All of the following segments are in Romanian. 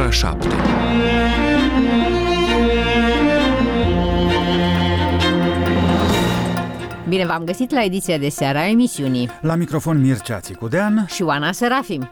ora 7. Bine v-am găsit la ediția de seară a emisiunii. La microfon Mircea Țicudean și Oana Serafim.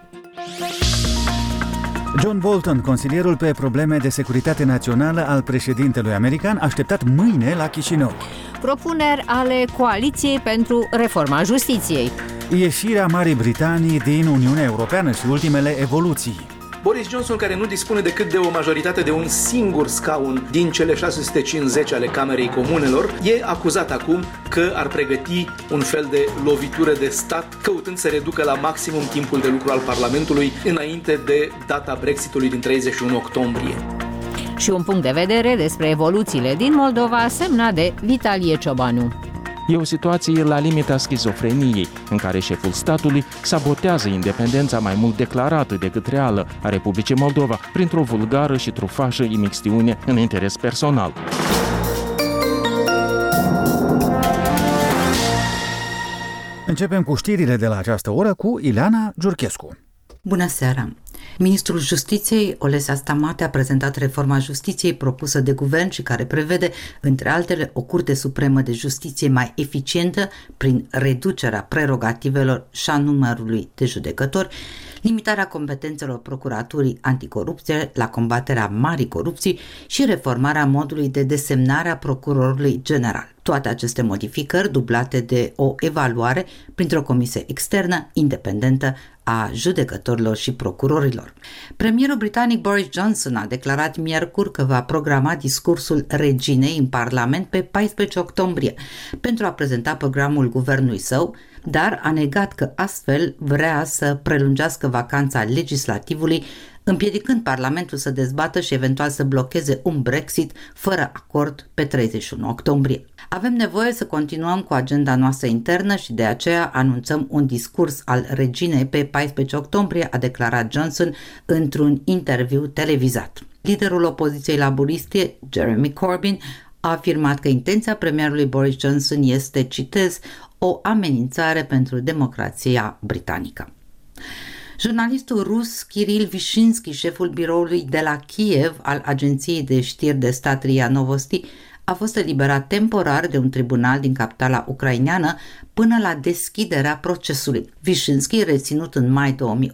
John Bolton, consilierul pe probleme de securitate națională al președintelui american, așteptat mâine la Chișinău. Propuneri ale Coaliției pentru Reforma Justiției. Ieșirea Marii Britanii din Uniunea Europeană și ultimele evoluții. Boris Johnson, care nu dispune decât de o majoritate de un singur scaun din cele 650 ale Camerei Comunelor, e acuzat acum că ar pregăti un fel de lovitură de stat, căutând să reducă la maximum timpul de lucru al Parlamentului înainte de data Brexitului din 31 octombrie. Și un punct de vedere despre evoluțiile din Moldova semnat de Vitalie Ciobanu. E o situație la limita schizofreniei, în care șeful statului sabotează independența mai mult declarată decât reală a Republicii Moldova printr-o vulgară și trufașă imixtiune în interes personal. Începem cu știrile de la această oră cu Ileana Giurchescu. Bună seara! Ministrul Justiției, Olesea Stamate, a prezentat reforma justiției propusă de guvern și care prevede, între altele, o Curte Supremă de Justiție mai eficientă prin reducerea prerogativelor și a numărului de judecători, limitarea competențelor procuraturii anticorupție la combaterea marii corupții și reformarea modului de desemnare a procurorului general. Toate aceste modificări dublate de o evaluare printr-o comisie externă, independentă, a judecătorilor și procurorilor. Premierul britanic Boris Johnson a declarat miercuri că va programa discursul reginei în Parlament pe 14 octombrie pentru a prezenta programul guvernului său, dar a negat că astfel vrea să prelungească vacanța legislativului, împiedicând Parlamentul să dezbată și eventual să blocheze un Brexit fără acord pe 31 octombrie. Avem nevoie să continuăm cu agenda noastră internă și de aceea anunțăm un discurs al reginei pe 14 octombrie, a declarat Johnson într-un interviu televizat. Liderul opoziției laburiste, Jeremy Corbyn, a afirmat că intenția premierului Boris Johnson este, citez, o amenințare pentru democrația britanică. Jurnalistul rus Kiril Vishinsky, șeful biroului de la Kiev al agenției de știri de stat RIA Novosti, a fost eliberat temporar de un tribunal din capitala ucraineană până la deschiderea procesului. Vishinsky, reținut în mai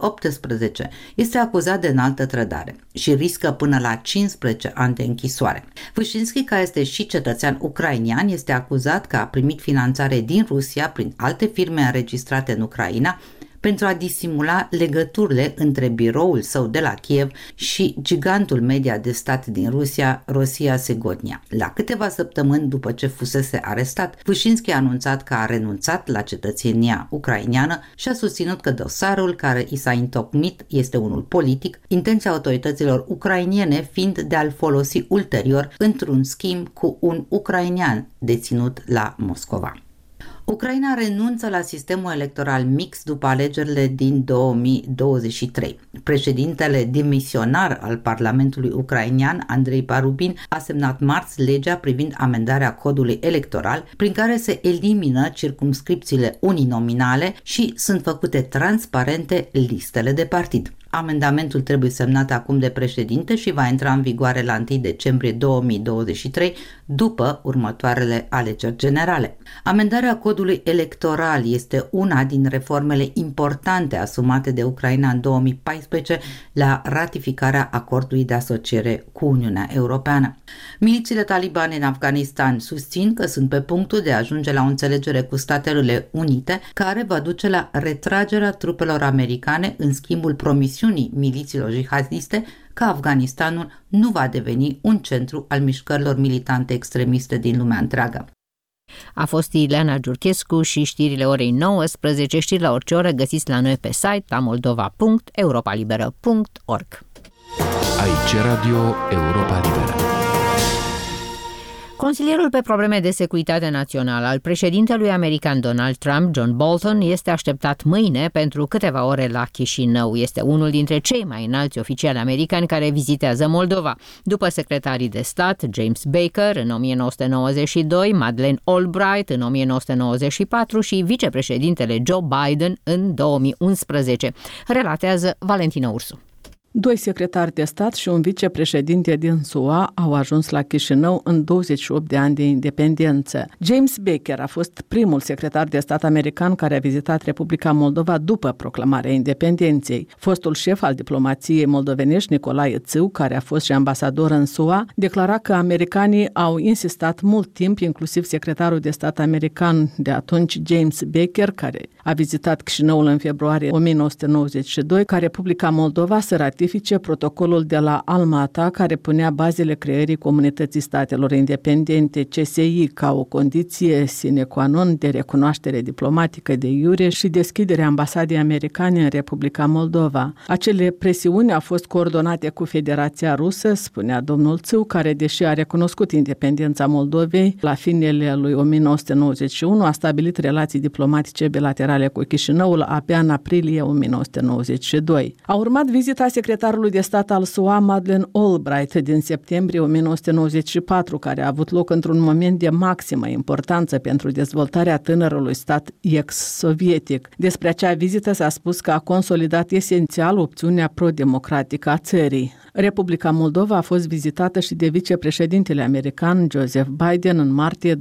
2018, este acuzat de înaltă trădare și riscă până la 15 ani de închisoare. Vishinsky, care este și cetățean ucrainean, este acuzat că a primit finanțare din Rusia prin alte firme înregistrate în Ucraina pentru a disimula legăturile între biroul său de la Kiev și gigantul media de stat din Rusia, Rosia Segodnia. La câteva săptămâni după ce fusese arestat, Vishinsky a anunțat că a renunțat la cetățenia ucraineană și a susținut că dosarul care i s-a întocmit este unul politic, intenția autorităților ucrainiene fiind de a-l folosi ulterior într-un schimb cu un ucrainean deținut la Moscova. Ucraina renunță la sistemul electoral mix după alegerile din 2023. Președintele demisionar al Parlamentului ucrainean, Andrei Parubin, a semnat marți legea privind amendarea codului electoral, prin care se elimină circumscripțiile uninominale și sunt făcute transparente listele de partid. Amendamentul trebuie semnat acum de președinte și va intra în vigoare la 1 decembrie 2023, după următoarele alegeri generale. Amendarea codului electoral este una din reformele importante asumate de Ucraina în 2014 la ratificarea acordului de asociere cu Uniunea Europeană. Milițiile talibane în Afganistan susțin că sunt pe punctul de a ajunge la o înțelegere cu Statele Unite, care va duce la retragerea trupelor americane în schimbul promisiunii milițiilor jihadiste că Afganistanul nu va deveni un centru al mișcărilor militante extremiste din lumea întreagă. A fost Ileana Giurchescu și știrile orei 19, știri la orice oră găsiți la noi pe site la moldova.europalibera.org. Aici Radio Europa Liberă. Consilierul pe probleme de securitate națională al președintelui american Donald Trump, John Bolton, este așteptat mâine pentru câteva ore la Chișinău. Este unul dintre cei mai înalți oficiali americani care vizitează Moldova, după secretarii de stat James Baker în 1992, Madeleine Albright în 1994 și vicepreședintele Joe Biden în 2011, relatează Valentina Ursu. 2 secretari de stat și un vicepreședinte din SUA au ajuns la Chișinău în 28 de ani de independență. James Baker a fost primul secretar de stat american care a vizitat Republica Moldova după proclamarea independenței. Fostul șef al diplomației moldovenești, Nicolae Țiu, care a fost și ambasador în SUA, declara că americanii au insistat mult timp, inclusiv secretarul de stat american de atunci, James Baker, care a vizitat Chișinăul în februarie 1992, ca Republica Moldova să ratifice protocolul de la Alma-Ata, care punea bazele creării Comunității Statelor Independente, CSI, ca o condiție sine qua non de recunoaștere diplomatică de iure și deschiderea ambasadei americane în Republica Moldova. Acele presiuni au fost coordonate cu Federația Rusă, spunea domnul Țiu, care, deși a recunoscut independența Moldovei, la finele lui 1991 a stabilit relații diplomatice bilaterale cu Chișinăul abia în aprilie 1992. A urmat vizita secretarului de stat al SUA, Madeleine Albright, din septembrie 1994, care a avut loc într-un moment de maximă importanță pentru dezvoltarea tânărului stat ex-sovietic. Despre acea vizită s-a spus că a consolidat esențial opțiunea pro-democratică a țării. Republica Moldova a fost vizitată și de vicepreședintele american Joseph Biden în martie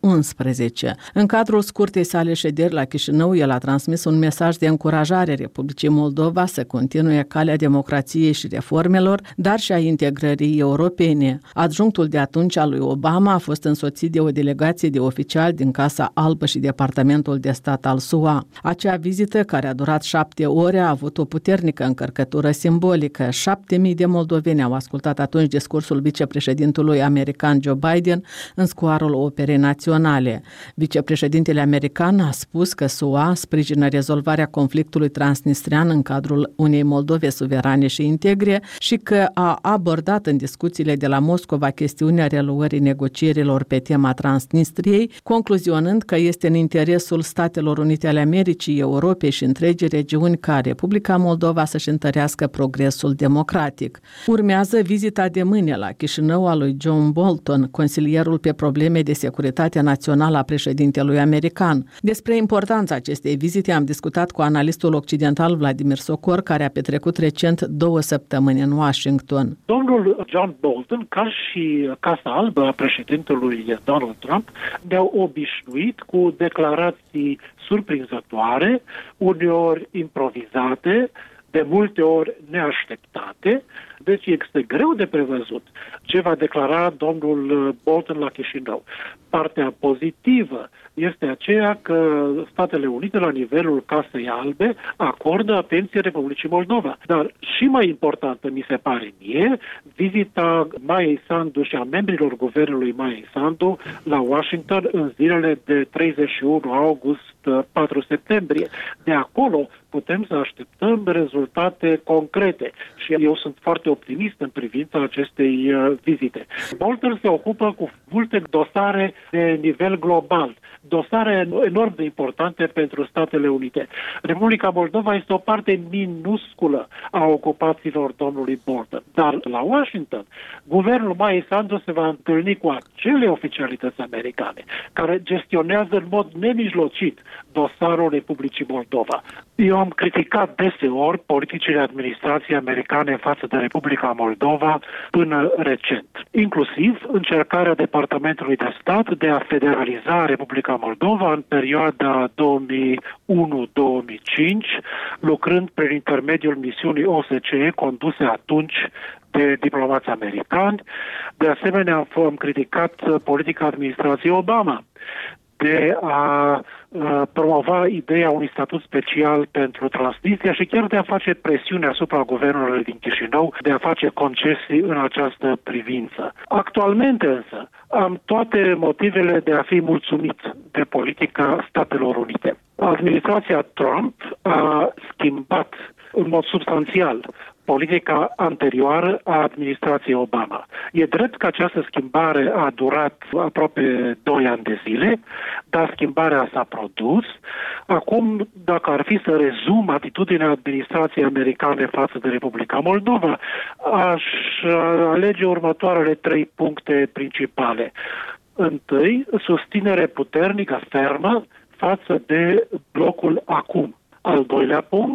2011. În cadrul scurtei sale șederi la Chișinău, el a transmis un mesaj de încurajare Republicii Moldova să continue calea democrației și reformelor, dar și a integrării europene. Adjunctul de atunci al lui Obama a fost însoțit de o delegație de oficiali din Casa Albă și Departamentul de Stat al SUA. Acea vizită, care a durat 7 ore, a avut o puternică încărcătură simbolică. 7.000 de moldoveni au ascultat atunci discursul vicepreședintelui american Joe Biden în scoarul Operei Naționale. Vicepreședintele american a spus că SUA sprijină rezolvarea conflictului transnistrian în cadrul unei Moldove suverane și integre și că a abordat în discuțiile de la Moscova chestiunea reluării negocierilor pe tema Transnistriei, concluzionând că este în interesul Statelor Unite ale Americii, Europei și întregii regiuni ca Republica Moldova să-și întărească progresul democratic. Urmează vizita de mâine la Chișinău a lui John Bolton, consilierul pe probleme de securitate națională a președintelui american. Despre importanța acestei vizite am discutat cu analistul occidental Vladimir Socor, care a petrecut recent 2 săptămâni în Washington. Domnul John Bolton, ca și Casa Albă a președintelui Donald Trump, ne-au obișnuit cu declarații surprinzătoare, uneori improvizate, de multe ori neașteptate, deci este greu de prevăzut ce va declara domnul Bolton la Chișinău. Partea pozitivă este aceea că Statele Unite, la nivelul Casei Albe, acordă atenție Republicii Moldova. Dar și mai importantă, mi se pare mie, vizita Maiei Sandu și a membrilor guvernului Maiei Sandu la Washington în zilele de 31 august 4 septembrie. De acolo putem să așteptăm rezultate concrete și eu sunt foarte optimist în privința acestei vizite. Bolton se ocupă cu multe dosare de nivel global, dosare enorm de importante pentru Statele Unite. Republica Moldova este o parte minusculă a ocupațiilor domnului Bolton. Dar la Washington, guvernul Maiei Sandu se va întâlni cu acele oficialități americane care gestionează în mod nemijlocit dosarul Republicii Moldova. Eu am criticat deseori politicile administrației americane față de Republica Moldova până recent, inclusiv încercarea Departamentului de Stat de a federaliza Republica Moldova în perioada 2001-2005, lucrând prin intermediul misiunii OSCE conduse atunci de diplomați americani. De asemenea, am criticat politica administrației Obama de a promova ideea unui statut special pentru Transnistria și chiar de a face presiune asupra guvernului din Chișinău de a face concesii în această privință. Actualmente însă am toate motivele de a fi mulțumit de politica Statelor Unite. Administrația Trump a schimbat în mod substanțial politica anterioară a administrației Obama. E drept că această schimbare a durat aproape 2 ani de zile, dar schimbarea s-a produs. Acum, dacă ar fi să rezum atitudinea administrației americane față de Republica Moldova, aș alege următoarele 3 puncte principale. Întâi, susținere puternică, fermă, față de blocul acum. Al doilea punct,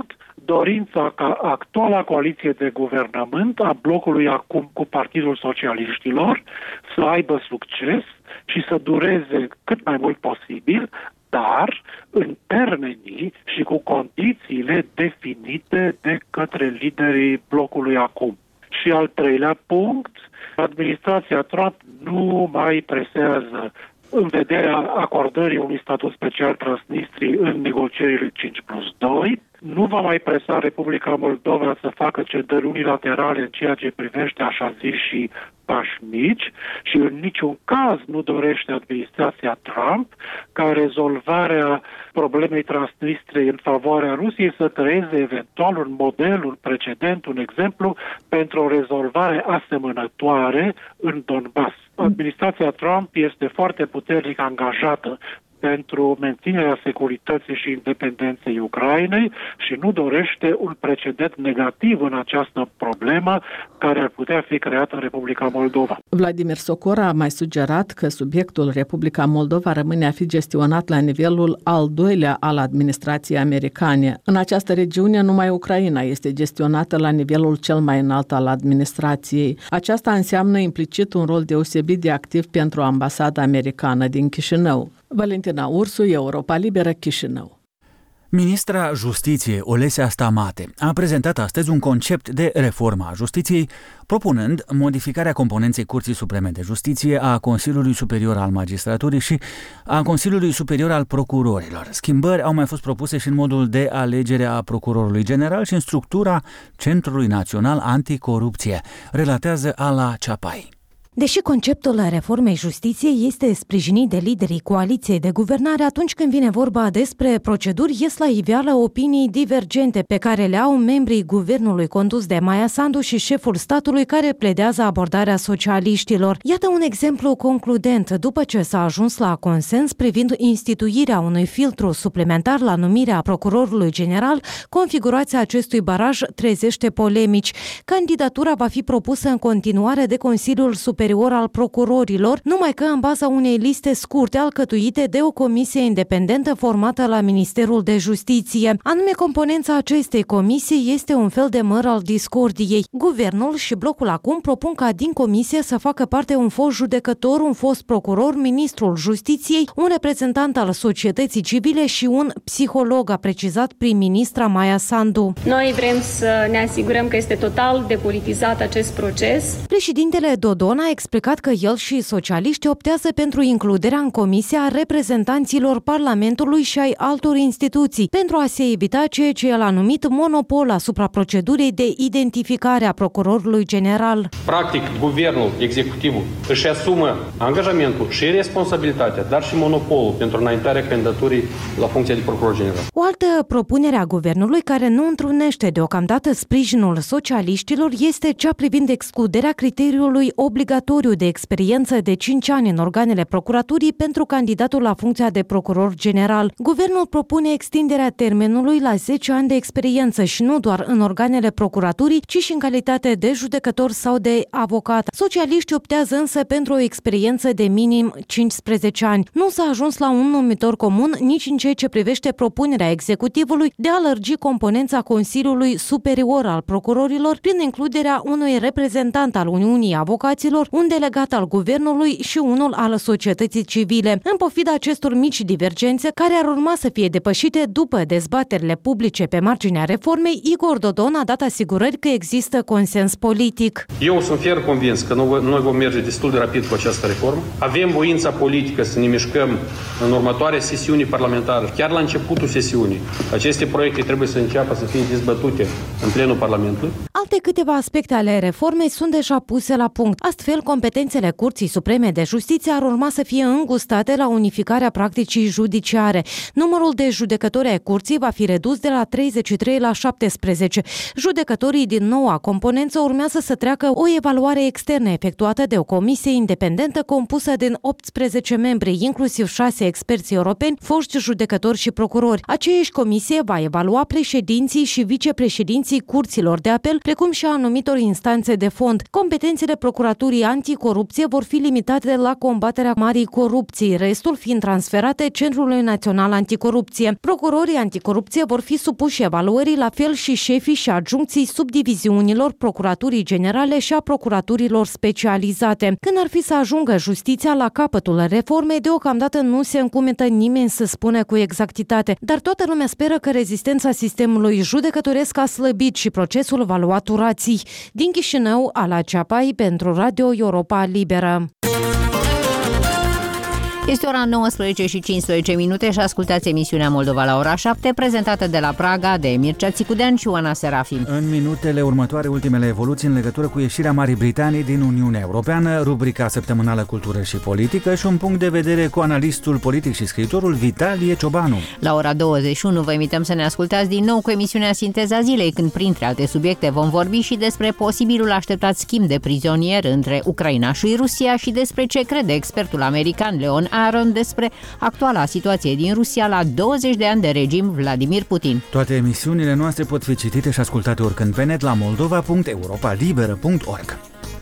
dorința ca actuala coaliție de guvernământ a blocului acum cu Partidul Socialiștilor să aibă succes și să dureze cât mai mult posibil, dar în termenii și cu condițiile definite de către liderii blocului acum. Și al treilea punct, administrația Trump nu mai presează în vederea acordării unui statut special Transnistriei în negocierile 5+2, nu va mai presa Republica Moldova să facă cedări unilaterale în ceea ce privește așa zis și pași mici și în niciun caz nu dorește administrația Trump ca rezolvarea problemei Transnistriei în favoarea Rusiei să creeze eventual un model, un precedent, un exemplu pentru o rezolvare asemănătoare în Donbass. Administrația Trump este foarte puternic angajată pentru menținerea securității și independenței Ucrainei și nu dorește un precedent negativ în această problemă care ar putea fi creat în Republica Moldova. Vladimir Sokora a mai sugerat că subiectul Republica Moldova rămâne a fi gestionat la nivelul al doilea al administrației americane. În această regiune numai Ucraina este gestionată la nivelul cel mai înalt al administrației. Aceasta înseamnă implicit un rol deosebit de activ pentru ambasada americană din Chișinău. Valentina Ursu, Europa Liberă, Chișinău. Ministra Justiției, Olesea Stamate, a prezentat astăzi un concept de reformă a justiției, propunând modificarea componenței Curții Supreme de Justiție, a Consiliului Superior al Magistraturii și a Consiliului Superior al Procurorilor. Schimbări au mai fost propuse și în modul de alegere a Procurorului General și în structura Centrului Național Anticorupție, relatează Ala Ceapai. Deși conceptul reformei justiției este sprijinit de liderii coaliției de guvernare, atunci când vine vorba despre proceduri, ies la iveală opinii divergente pe care le au membrii guvernului condus de Maia Sandu și șeful statului care pledează abordarea socialiștilor. Iată un exemplu concludent. După ce s-a ajuns la consens privind instituirea unui filtru suplimentar la numirea procurorului general, configurația acestui baraj trezește polemici. Candidatura va fi propusă în continuare de Consiliul Superior al Procurorilor, numai că în baza unei liste scurte alcătuite de o comisie independentă formată la Ministerul de Justiție. Anume, componența acestei comisii este un fel de măr al discordiei. Guvernul și blocul acum propun ca din comisie să facă parte un fost judecător, un fost procuror, ministrul Justiției, un reprezentant al societății civile și un psiholog, a precizat prim-ministra Maia Sandu. Noi vrem să ne asigurăm că este total depolitizat acest proces. Președintele Dodon a explicat că el și socialiștii optează pentru includerea în comisie a reprezentanților Parlamentului și ai altor instituții, pentru a se evita ceea ce el a numit monopol asupra procedurii de identificare a procurorului general. Practic, guvernul, executivul își asumă angajamentul și responsabilitatea, dar și monopolul pentru înaintarea candidaturii la funcția de procuror general. O altă propunere a guvernului care nu întrunește deocamdată sprijinul socialiștilor este cea privind excluderea criteriului obligatoriu de experiență de 5 ani în organele procuraturii pentru candidatul la funcția de procuror general. Guvernul propune extinderea termenului la 10 ani de experiență și nu doar în organele procuraturii, ci și în calitate de judecător sau de avocat. Socialiștii optează însă pentru o experiență de minim 15 ani. Nu s-a ajuns la un numitor comun nici în ceea ce privește propunerea executivului de a lărgi componența Consiliului Superior al Procurorilor prin includerea unui reprezentant al Uniunii Avocaților, un delegat al guvernului și unul al societății civile. În pofida acestor mici divergențe, care ar urma să fie depășite după dezbaterile publice pe marginea reformei, Igor Dodon a dat asigurări că există consens politic. Eu sunt fier convins că noi vom merge destul de rapid cu această reformă. Avem voința politică să ne mișcăm în următoarea sesiune parlamentară, chiar la începutul sesiunii. Aceste proiecte trebuie să înceapă să fie dezbătute în plenul Parlamentului. Alte câteva aspecte ale reformei sunt deja puse la punct. Astfel, competențele Curții Supreme de Justiție ar urma să fie îngustate la unificarea practicii judiciare. Numărul de judecători ai Curții va fi redus de la 33 la 17. Judecătorii din noua componență urmează să treacă o evaluare externă efectuată de o comisie independentă compusă din 18 membri, inclusiv 6 experți europeni, foști judecători și procurori. Aceeași comisie va evalua președinții și vicepreședinții curților de apel, precum și a anumitor instanțe de fond. Competențele Procuraturii Anticorupție vor fi limitate la combaterea marii corupții, restul fiind transferate Centrului Național Anticorupție. Procurorii anticorupție vor fi supuși evaluării, la fel și șefii și adjuncții subdiviziunilor Procuraturii Generale și a procuraturilor specializate. Când ar fi să ajungă justiția la capătul reformei, deocamdată nu se încumetă nimeni să spună cu exactitate, dar toată lumea speră că rezistența sistemului judecătoresc a slăbit și procesul va lua turații. Din Chișinău, Ala Ceapai pentru Radio Europa Liberă. Este ora 19 și 15 minute și ascultați emisiunea Moldova la ora 7, prezentată de la Praga de Mircea Țicudean și Oana Serafim. În minutele următoare, ultimele evoluții în legătură cu ieșirea Marii Britanii din Uniunea Europeană, rubrica săptămânală Cultură și Politică și un punct de vedere cu analistul politic și scriitorul Vitalie Ciobanu. La ora 21 vă invităm să ne ascultați din nou cu emisiunea Sinteza Zilei, când printre alte subiecte vom vorbi și despre posibilul așteptat schimb de prizonieri între Ucraina și Rusia și despre ce crede expertul american Leon Aron despre actuala situație din Rusia la 20 de ani de regim Vladimir Putin. Toate emisiunile noastre pot fi citite și ascultate oricând pe net la moldova.europalibera.org.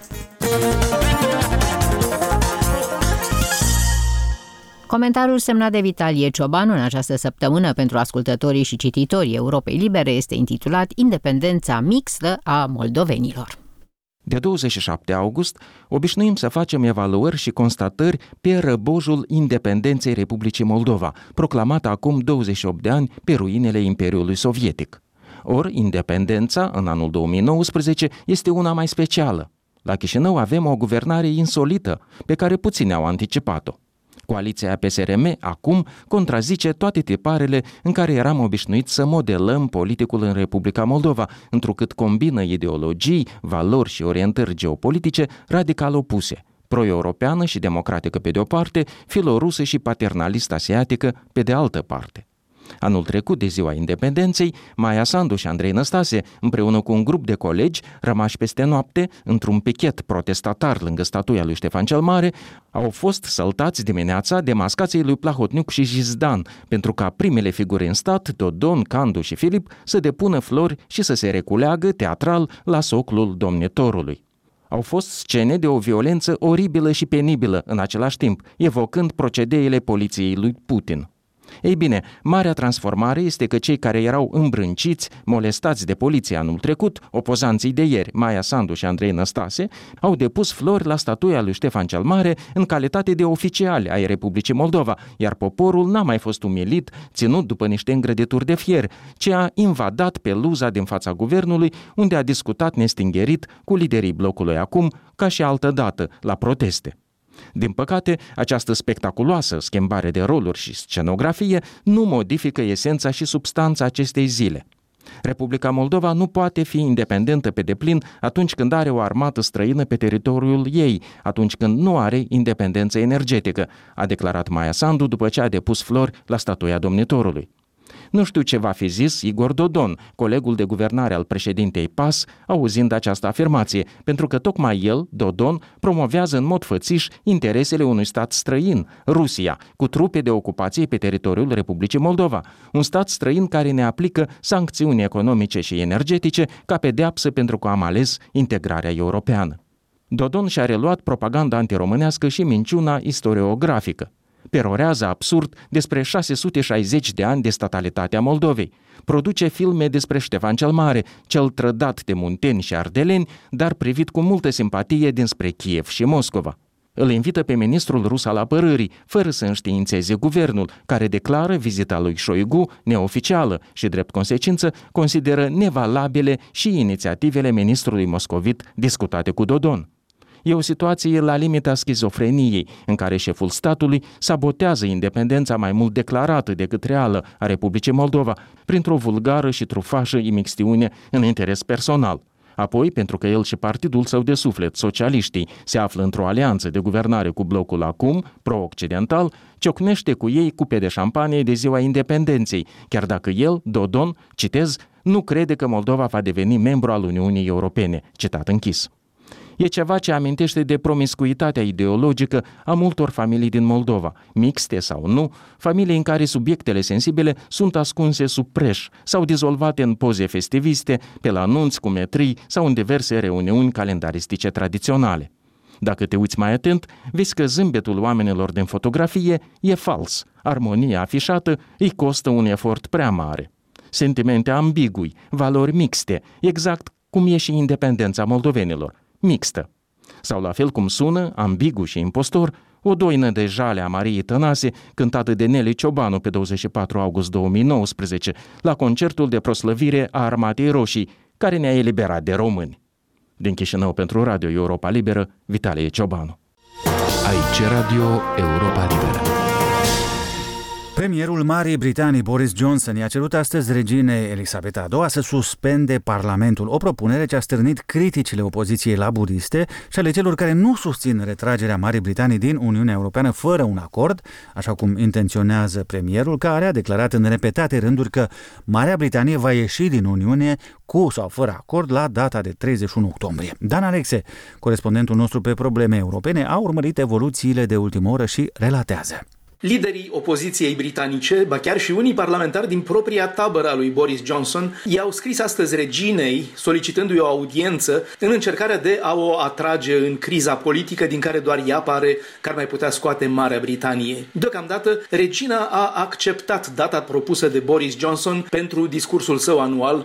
Comentariul semnat de Vitalie Ciobanu în această săptămână pentru ascultătorii și cititorii Europei Libere este intitulat Independența mixtă a moldovenilor. De 27 august, obișnuim să facem evaluări și constatări pe răbojul independenței Republicii Moldova, proclamată acum 28 de ani pe ruinele Imperiului Sovietic. Ori, independența, în anul 2019, este una mai specială. La Chișinău avem o guvernare insolită, pe care puțini au anticipat-o. Coaliția PSRM acum contrazice toate tiparele în care eram obișnuiți să modelăm politicul în Republica Moldova, întrucât combină ideologii, valori și orientări geopolitice radical opuse, pro-europeană și democratică pe de-o parte, filorusă și paternalist-asiatică pe de altă parte. Anul trecut, de ziua independenței, Maia Sandu și Andrei Năstase, împreună cu un grup de colegi rămași peste noapte, într-un pichet protestatar lângă statuia lui Ștefan cel Mare, au fost săltați dimineața de mascații lui Plahotniuc și Jizdan, pentru ca primele figuri în stat, Dodon, Candu și Filip, să depună flori și să se reculeagă teatral la soclul domnitorului. Au fost scene de o violență oribilă și penibilă în același timp, evocând procedeile poliției lui Putin. Ei bine, marea transformare este că cei care erau îmbrânciți, molestați de poliție anul trecut, opozanții de ieri, Maia Sandu și Andrei Năstase, au depus flori la statuia lui Ștefan cel Mare în calitate de oficiali ai Republicii Moldova, iar poporul n-a mai fost umilit, ținut după niște îngrădituri de fier, ci a invadat peluza din fața guvernului, unde a discutat nestingerit cu liderii blocului acum, ca și altădată, la proteste. Din păcate, această spectaculoasă schimbare de roluri și scenografie nu modifică esența și substanța acestei zile. Republica Moldova nu poate fi independentă pe deplin atunci când are o armată străină pe teritoriul ei, atunci când nu are independență energetică, a declarat Maia Sandu după ce a depus flori la statuia domnitorului. Nu știu ce va fi zis Igor Dodon, colegul de guvernare al președintei PAS, auzind această afirmație, pentru că tocmai el, Dodon, promovează în mod fățiș interesele unui stat străin, Rusia, cu trupe de ocupație pe teritoriul Republicii Moldova, un stat străin care ne aplică sancțiuni economice și energetice ca pedeapsă pentru că am ales integrarea europeană. Dodon și-a reluat propaganda antiromânească și minciuna istoriografică. Perorează absurd despre 660 de ani de statalitate a Moldovei. Produce filme despre Ștefan cel Mare, cel trădat de munteni și ardeleni, dar privit cu multă simpatie dinspre Kiev și Moscova. Îl invită pe ministrul rus al apărării, fără să înștiințeze guvernul, care declară vizita lui Șoigu neoficială și, drept consecință, consideră nevalabile și inițiativele ministrului moscovit discutate cu Dodon. E o situație la limita schizofreniei, în care șeful statului sabotează independența mai mult declarată decât reală a Republicii Moldova, printr-o vulgară și trufașă imixtiune în interes personal. Apoi, pentru că el și partidul său de suflet, socialiștii, se află într-o alianță de guvernare cu blocul acum, pro-occidental, ciocnește cu ei cupe de șampanie de ziua independenței, chiar dacă el, Dodon, citez, nu crede că Moldova va deveni membru al Uniunii Europene, citat închis. E ceva ce amintește de promiscuitatea ideologică a multor familii din Moldova, mixte sau nu, familii în care subiectele sensibile sunt ascunse sub preș sau dizolvate în poze festiviste, pe la nunți cu metrii sau în diverse reuniuni calendaristice tradiționale. Dacă te uiți mai atent, vezi că zâmbetul oamenilor din fotografie e fals. Armonia afișată îi costă un efort prea mare. Sentimente ambigui, valori mixte, exact cum e și independența moldovenilor, mixtă. Sau la fel cum sună, ambigu și impostor, O doină de jale a Mariei Tănase, cântată de Nelly Ciobanu pe 24 august 2019, la concertul de proslăvire a Armatei Roșii, care ne-a eliberat de români. Din Chișinău pentru Radio Europa Liberă, Vitalie Ciobanu. Aici Radio Europa Liberă. Premierul Marii Britanii Boris Johnson i-a cerut astăzi reginei Elisabeta II să suspende Parlamentul, o propunere ce a stârnit criticile opoziției laburiste și ale celor care nu susțin retragerea Marii Britanii din Uniunea Europeană fără un acord, așa cum intenționează premierul, care a declarat în repetate rânduri că Marea Britanie va ieși din Uniune cu sau fără acord la data de 31 octombrie. Dan Alexe, corespondentul nostru pe probleme europene, a urmărit evoluțiile de ultimă oră și relatează. Liderii opoziției britanice, ba chiar și unii parlamentari din propria tabără a lui Boris Johnson, i-au scris astăzi reginei, solicitându-i o audiență în încercarea de a o atrage în criza politică din care doar ea pare că ar mai putea scoate Marea Britanie. Deocamdată, regina a acceptat data propusă de Boris Johnson pentru discursul său anual,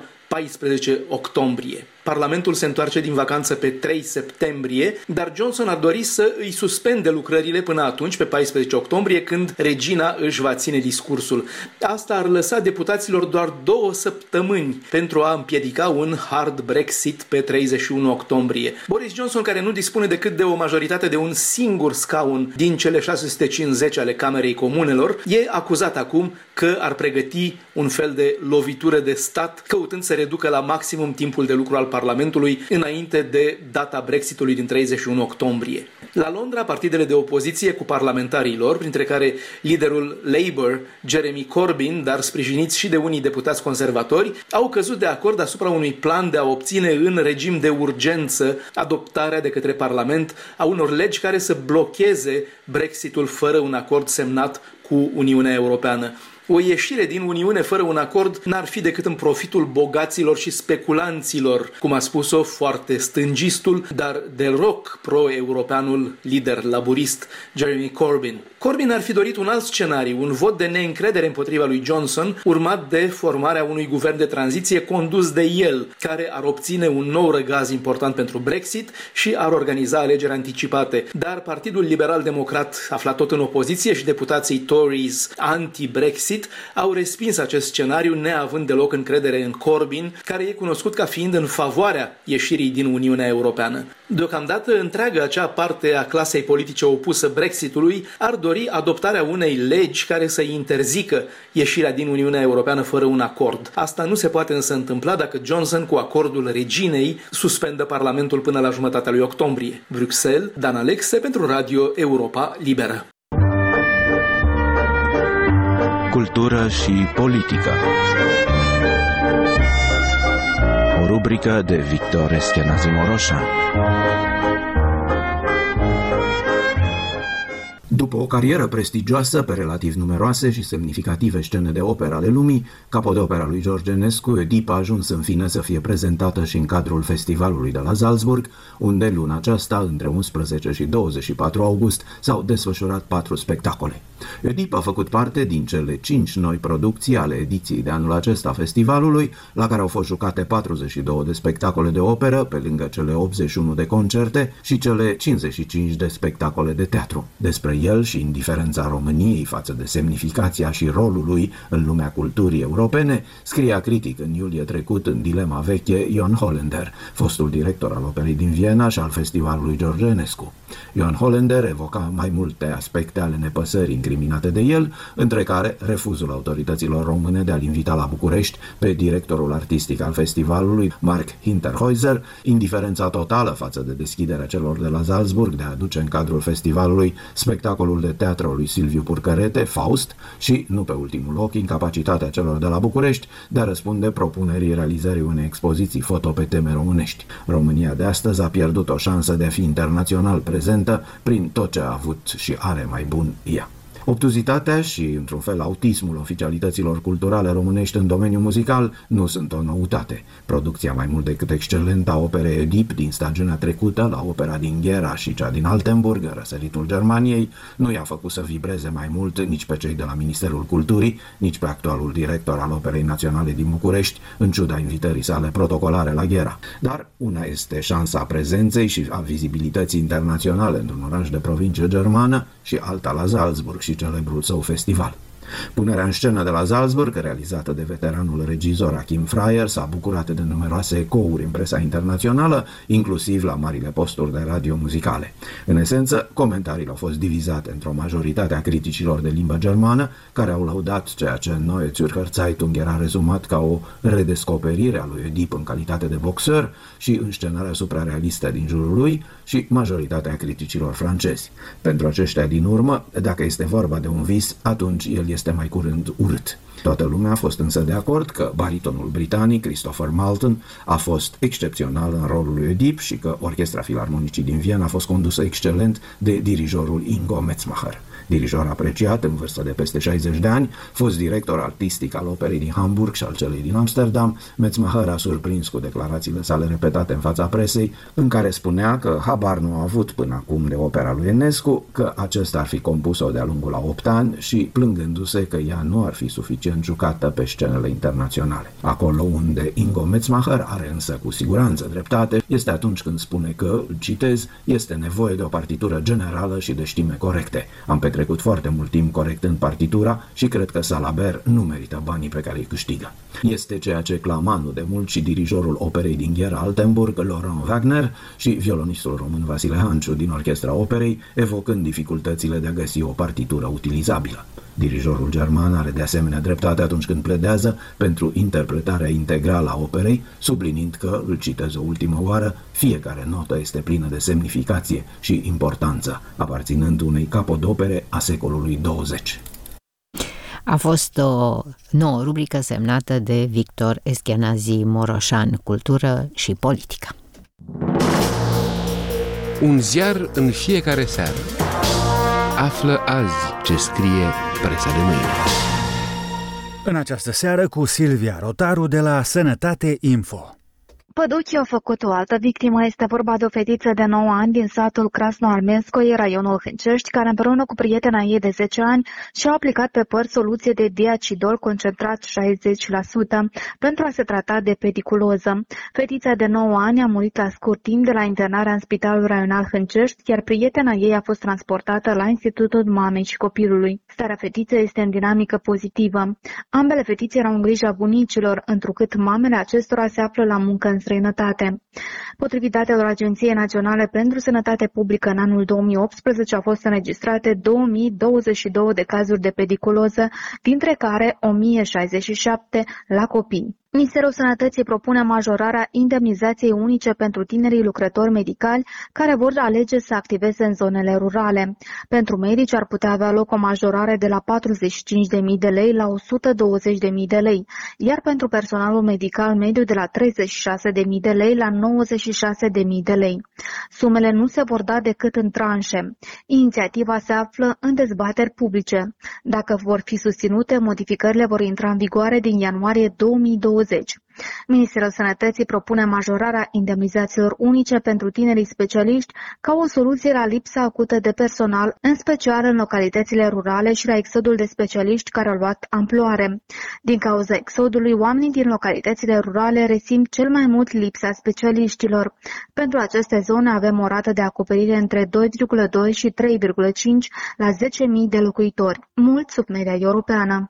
14 octombrie. Parlamentul se întoarce din vacanță pe 3 septembrie, dar Johnson ar dori să îi suspende lucrările până atunci, pe 14 octombrie, când regina își va ține discursul. Asta ar lăsa deputaților doar 2 săptămâni pentru a împiedica un hard Brexit pe 31 octombrie. Boris Johnson, care nu dispune decât de o majoritate de un singur scaun din cele 650 ale Camerei Comunelor, e acuzat acum că ar pregăti un fel de lovitură de stat, căutând să reducă la maximum timpul de lucru al Parlamentului înainte de data Brexitului din 31 octombrie. La Londra, partidele de opoziție cu parlamentarii lor, printre care liderul Labour, Jeremy Corbyn, dar sprijiniți și de unii deputați conservatori, au căzut de acord asupra unui plan de a obține în regim de urgență adoptarea de către Parlament a unor legi care să blocheze Brexitul fără un acord semnat cu Uniunea Europeană. O ieșire din Uniune fără un acord n-ar fi decât în profitul bogaților și speculanților, cum a spus-o foarte stângistul, dar deloc pro-europeanul lider laburist Jeremy Corbyn. Corbyn ar fi dorit un alt scenariu, un vot de neîncredere împotriva lui Johnson, urmat de formarea unui guvern de tranziție condus de el, care ar obține un nou răgaz important pentru Brexit și ar organiza alegeri anticipate. Dar Partidul Liberal-Democrat, aflat tot în opoziție, și deputații Tories anti-Brexit au respins acest scenariu, neavând deloc încredere în Corbyn, care e cunoscut ca fiind în favoarea ieșirii din Uniunea Europeană. Deocamdată, întreaga acea parte a clasei politice opusă Brexitului ar dori adoptarea unei legi care să interzică ieșirea din Uniunea Europeană fără un acord. Asta nu se poate însă întâmpla dacă Johnson, cu acordul reginei, suspendă Parlamentul până la jumătatea lui octombrie. Bruxelles, Dan Alexe pentru Radio Europa Liberă. Cultură și politică. O rubrică de Victor Eschenazi-Moroșan. După o carieră prestigioasă pe relativ numeroase și semnificative scene de operă ale lumii, capodopera lui George Enescu, Oedipa a ajuns în fine să fie prezentată și în cadrul festivalului de la Salzburg, unde luna aceasta, între 11 și 24 august, s-au desfășurat 4 spectacole. Oedipa a făcut parte din cele 5 noi producții ale ediției de anul acesta a festivalului, la care au fost jucate 42 de spectacole de operă, pe lângă cele 81 de concerte și cele 55 de spectacole de teatru. Despre el și indiferența României față de semnificația și rolul lui în lumea culturii europene, scria critic în iulie trecut în Dilema veche Ion Hollander, fostul director al Operei din Viena și al festivalului George Enescu. Johan Hollander evoca mai multe aspecte ale nepăsării incriminate de el, între care refuzul autorităților române de a-l invita la București pe directorul artistic al festivalului, Mark Hinterhäuser, indiferența totală față de deschiderea celor de la Salzburg de a aduce în cadrul festivalului spectacolul de teatru lui Silviu Purcărete, Faust, și, nu pe ultimul loc, incapacitatea celor de la București de a răspunde propunerii realizării unei expoziții foto pe teme românești. România de astăzi a pierdut o șansă de a fi internațional prezentă prin tot ce a avut și are mai bun ea. Obtuzitatea și, într-un fel, autismul oficialităților culturale românești în domeniul muzical nu sunt o noutate. Producția mai mult decât excelentă a operei Oedip din stagiunea trecută la opera din Gera și cea din Altenburg, răsăritul Germaniei, nu i-a făcut să vibreze mai mult nici pe cei de la Ministerul Culturii, nici pe actualul director al Operei Naționale din București, în ciuda invitării sale protocolare la Gera. Dar una este șansa prezenței și a vizibilității internaționale într-un oraș de provincie germană și alta la Salzburg și celebrul său festival. Punerea în scenă de la Salzburg, realizată de veteranul regizor Achim Freyer, s-a bucurat de numeroase ecouri în presa internațională, inclusiv la marile posturi de radio muzicale. În esență, comentariile au fost divizate într-o majoritate a criticilor de limbă germană, care au lăudat ceea ce Neue Zürcher Zeitung era rezumat ca o redescoperire a lui Oedip în calitate de boxer și înscenarea suprarealistă din jurul lui, și majoritatea criticilor francezi. Pentru aceștia din urmă, dacă este vorba de un vis, atunci el este mai curând urât. Toată lumea a fost însă de acord că baritonul britanic Christopher Malton a fost excepțional în rolul lui Oedip și că Orchestra Filarmonicii din Viena a fost condusă excelent de dirijorul Ingo Metzmacher. Dirijor apreciat în vârstă de peste 60 de ani, fost director artistic al operei din Hamburg și al celei din Amsterdam, Metzmacher a surprins cu declarațiile sale repetate în fața presei, în care spunea că habar nu a avut până acum de opera lui Enescu, că acesta ar fi compus-o de-a lungul a 8 ani și plângându-se că ea nu ar fi suficient jucată pe scenele internaționale. Acolo unde Ingo Metzmacher are însă cu siguranță dreptate este atunci când spune că, citez, este nevoie de o partitură generală și de știme corecte. Am petrecut foarte mult timp corectând partitura și cred că Salaber nu merită banii pe care îi câștigă. Este ceea ce clama nu de mult și dirijorul operei din Gera Altenburg, Laurent Wagner, și violonistul român Vasile Hanciu din Orchestra Operei, evocând dificultățile de a găsi o partitură utilizabilă. Dirijorul german are de asemenea dreptate atunci când pledează pentru interpretarea integrală a operei, subliniind că, îl citez o ultimă oară, fiecare notă este plină de semnificație și importanță, aparținând unei capodopere a secolului 20. A fost o nouă rubrică semnată de Victor Eschenazi Moroșan, Cultură și Politică. Un ziar în fiecare seară. Află azi ce scrie presa de mâine. În această seară cu Silvia Rotaru de la Sănătate Info. Păduchii au făcut o altă victimă. Este vorba de o fetiță de 9 ani din satul Krasnoarmenskoye, raionul Hâncești, care împreună cu prietena ei de 10 ani și-au aplicat pe păr soluție de diacidol concentrat 60% pentru a se trata de pediculoză. Fetița de 9 ani a murit la scurt timp de la internarea în Spitalul Raional Hâncești, iar prietena ei a fost transportată la Institutul Mamei și Copilului. Starea fetiței este în dinamică pozitivă. Ambele fetițe erau în grija bunicilor, întrucât mamele acestora se află la muncă în străinătate. Potrivit datelor Agenției Naționale pentru Sănătate Publică, în anul 2018 au fost înregistrate 2022 de cazuri de pediculoză, dintre care 1067 la copii. Ministerul Sănătății propune majorarea indemnizației unice pentru tinerii lucrători medicali care vor alege să activeze în zonele rurale. Pentru medici ar putea avea loc o majorare de la 45.000 de lei la 120.000 de lei, iar pentru personalul medical mediu de la 36.000 de lei la 96.000 de lei. Sumele nu se vor da decât în tranșe. Inițiativa se află în dezbateri publice. Dacă vor fi susținute, modificările vor intra în vigoare din ianuarie 2020. Ministerul Sănătății propune majorarea indemnizațiilor unice pentru tinerii specialiști ca o soluție la lipsa acută de personal, în special în localitățile rurale și la exodul de specialiști care au luat amploare. Din cauza exodului, oamenii din localitățile rurale resimt cel mai mult lipsa specialiștilor. Pentru aceste zone avem o rată de acoperire între 2,2 și 3,5 la 10.000 de locuitori, mult sub media europeană.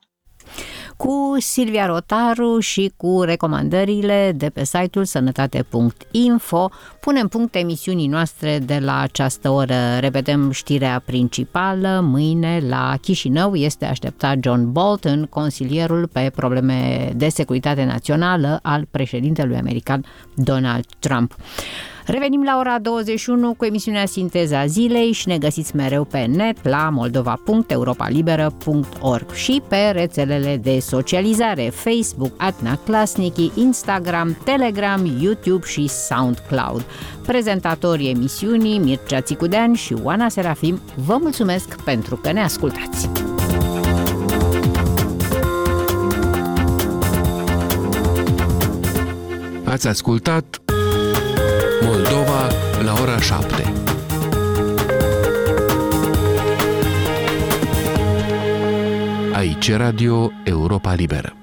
Cu Silvia Rotaru și cu recomandările de pe site-ul sănătate.info punem punct emisiunii noastre de la această oră. Repetăm știrea principală. Mâine la Chișinău este așteptat John Bolton, consilierul pe probleme de securitate națională al președintelui american Donald Trump. Revenim la ora 21 cu emisiunea Sinteza Zilei și ne găsiți mereu pe net la moldova.europalibera.org și pe rețelele de socializare Facebook, Adna Klasniki, Instagram, Telegram, YouTube și SoundCloud. Prezentatorii emisiunii Mircea Țicudean și Oana Serafim vă mulțumesc pentru că ne ascultați. Ați ascultat Moldova la ora 7. Aici Radio Europa Liberă.